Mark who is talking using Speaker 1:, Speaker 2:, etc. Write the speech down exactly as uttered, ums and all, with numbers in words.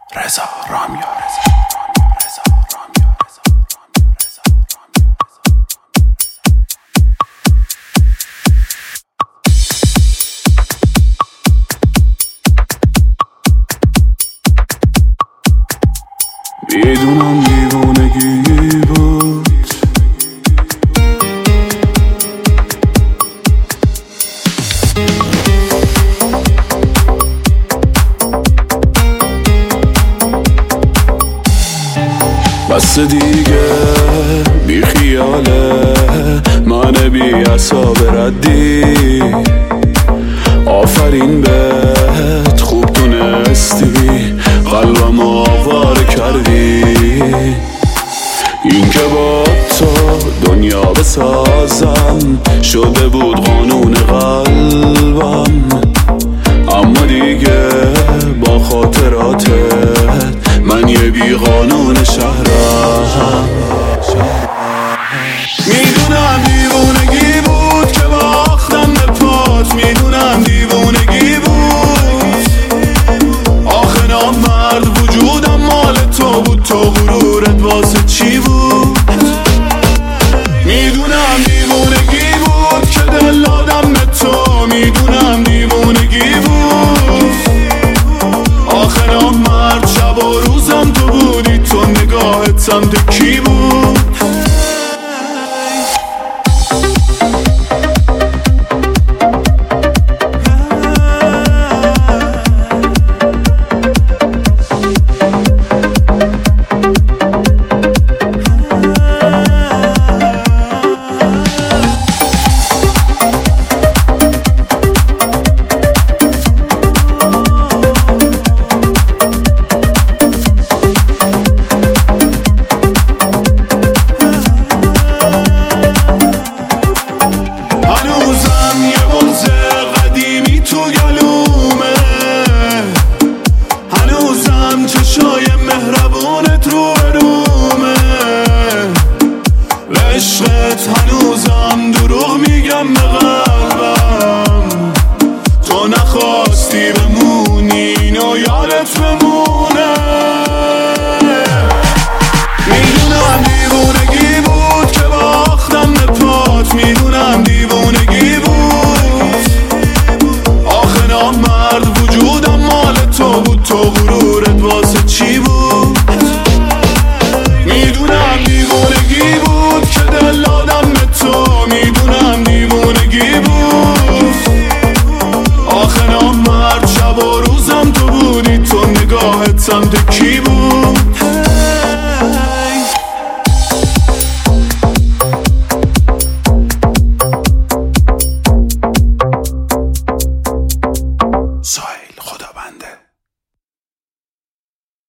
Speaker 1: رضا رامیا میدونم دیوانگی بود، بس دیگه بی خیاله من بی عصاب ردی. آفرین بهت خوب تونستی قلبم آواره کردی. این که با تو دنیا بسازم شده بود قانون قلبم، اما دیگه با خاطراتت من یه بی قانون شهرم. میدونم دیوونگی بود که باختم به پات، میدونم دیوونگی بود. آخه نامرد وجودم مال تو بود، تو غرورت واسه چی بود؟ میدونم دیوونگی بود که دل دادم به تو، میدونم دیوونگی بود. آخه نامرد شب و روزم تو بودی، تو نگاهت سمت کی بود؟ هنوزم دروغ میگم به قلبم، تو نخواستی بمونی اینو یادت بمونه. میدونم دیوونگی بود که باختم به پات، میدونم دیوونگی بود. آخه نامرد وجودم مال تو بود، تو غرورت واسه چی بود؟ میدونم دیوونگی بود که دل دادم به تو، میدونم دیوونگی بود. آخه نامرد شب و روزم تو بودی، تو نگاهت سمت کی بود؟